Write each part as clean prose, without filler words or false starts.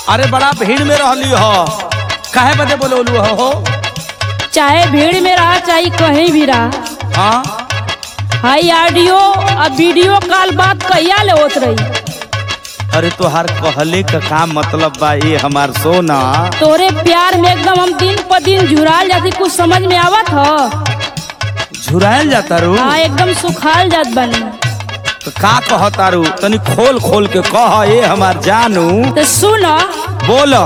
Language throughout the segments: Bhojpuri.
अरे बड़ा भीड़ में रहली हो, काहे बदे बोलू हो? चाहे भीड़ में रहा चाहे कहीं भी रहा। हाँ हाई ऑडियो और वीडियो कॉल बात कहिया ले होत रही। अरे तोहार कहले का मतलब बा ये हमार सोना? तोरे प्यार में एकदम हम दिन पर दिन झुराल जाती, कुछ समझ में आवत हो? झुरायल जाता रू? हाँ एकदम सुखाल जात बनी। तो का कहता रू? तनी खोल खोल के कह ये हमार जानू। तो सुनो बोलो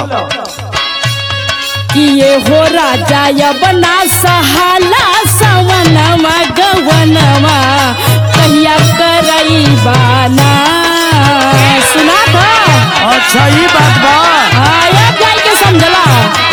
कि ये हो राजा या बना सहाला सवनवा गवनवा कहिया करई बाना। सुना था? अच्छा ये बात बा। हाँ याद जाए के समझला।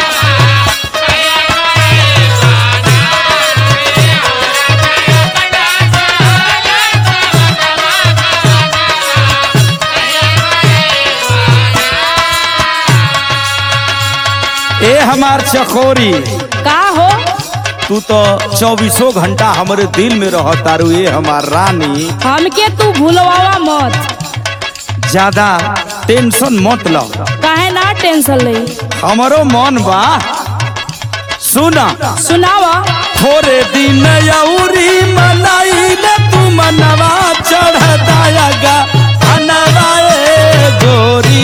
ए हमार चकोरी का हो? तू तो 24 घंटा हमारे दिल में रह तारू ये हमार रानी। हमके तू भूलवावा मत। ज्यादा टेंशन मत लो। काहे ना टेंशन ले? हमारो मन बा। सुना सुनावा। थोड़े दिन यौरी मनाई ले तू मनवा चढ़ दायागा धनवा ए गोरी।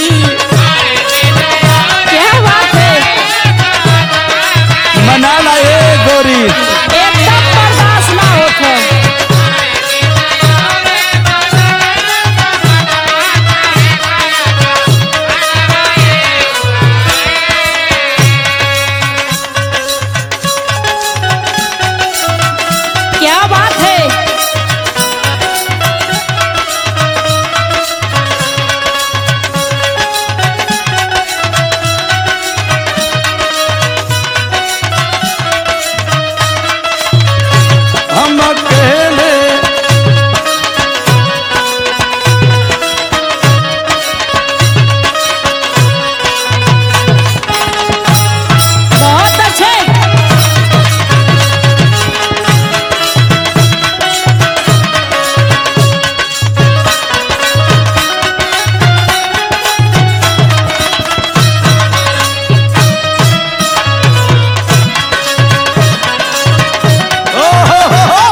क्या बात है? मना ला ए गोरी। एकदम बर्दाश्त ना होत है। क्या बात है? हम अकेले बहुत अच्छे। ओ हो।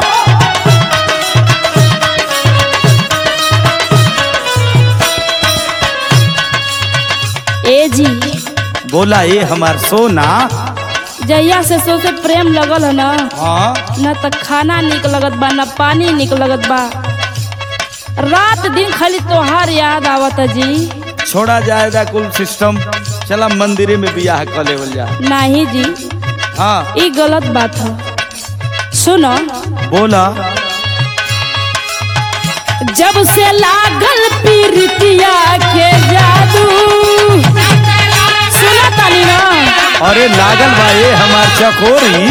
ए जी बोला ये हमार सोना। जहिया से सोचे प्रेम लगल है ना, हाँ न त खाना निक लगत बा न पानी निक लगत बा। रात दिन खाली तोहार याद आवत जी। छोड़ा जाएगा कुल सिस्टम। चला मंदिरे में बियाह कर लेवल जा। नहीं जी हाँ ये गलत बात है। सुनो बोला जब से लागल पीरितिया के जादू। सुना तानी ना? अरे लागल बा ये हमार चकोरी।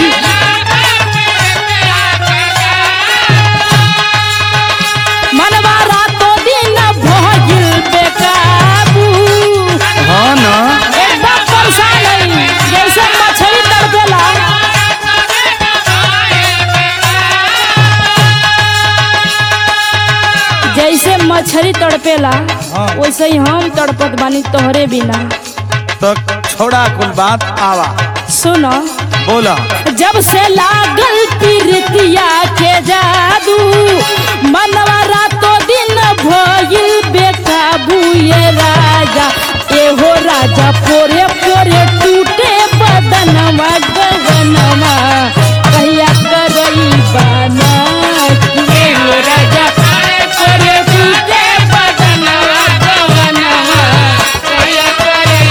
मनवा रातों दिन भइल बेकाबू। हाँ ना एकदम परेशान है जैसे मछली तड़पेला। जैसे मछली तड़पेला हाँ। वैसे ही हम तड़पत बानी तोहरे बिना। तो छोड़ा कुल बात आवा। सुनो बोला जब से लागल पीरितिया के जादू मनवा रातों दिन भइल बेकाबू। ये राजा एहो राजा पोरे पोरे टूटे बदनवा गगनवा कहिया करई बाना। एहो राजा पोरे टूटे बदनवा गगनवा कहिया करई।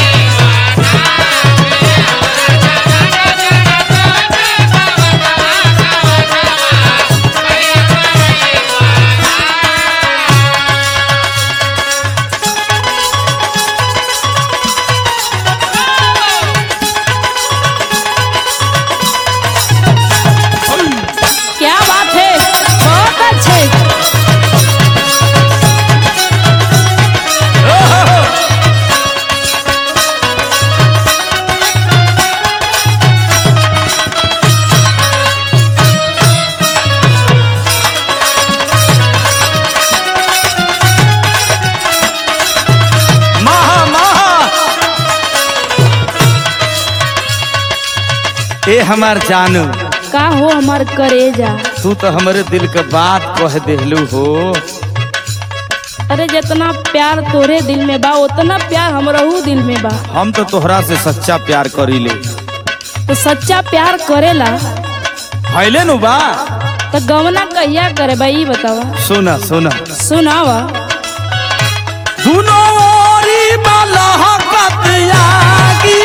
ए हमार जानू, का हो हमार करेजा। तू तो हमारे दिल के बात कह देलू हो। अरे जितना प्यार तोरे दिल में बा उतना प्यार हमरहू दिल में बा। हम तो तोहरा से सच्चा प्यार करीले। तो सच्चा प्यार करेला हैले नु बा। तो गवना कहिया करे भाई बतावा। सुना सुना सुनावा। दुनो ओरी बलहकत यागी।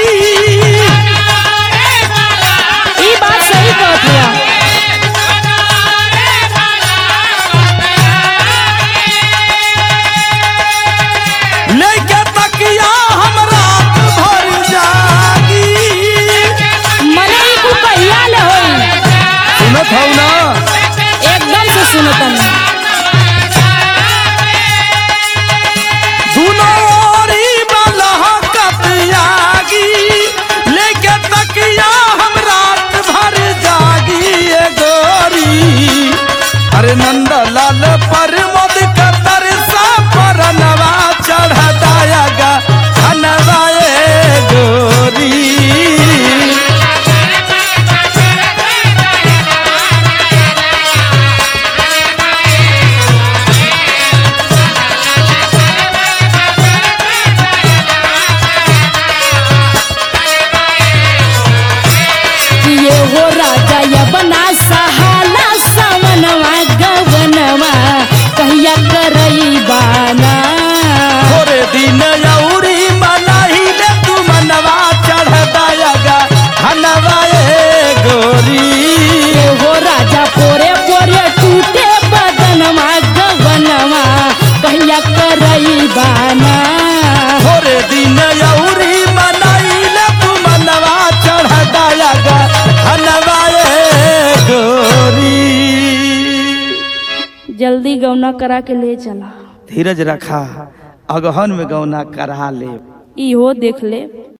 ई बात सही कहत हुआ। लेके तकिया हम रात भर जागी। मने ई कुल कहिया ले होई। सुनत हौ ना? एकदम से सुनतन। दुनो ओरी बलहकत यागी। लेके तकिया हम रात भर जागी ए गोरी। अरे नंदलाल परमोद का तरसा परनवा चढ़ाया हनवा ए गोरी। ये हो राजा या बना सहाला सावनवा गवनवा कहिया करई बाना। थोड़े दिन यौरी मनाही ले तू मनवा चढ़ाया हनवा ए गोरी। ये हो राजा पोरे पोरे टूटे बदनवा गवनवा कहिया करई बाना। थोड़े दिन यौरी मनाही ले तू मनवा चढ़ाया हनवा ए गोरी। जल्दी गौना करा के ले चला। धीरज रखा, अगहन में गौना करा ले। इहो देख ले।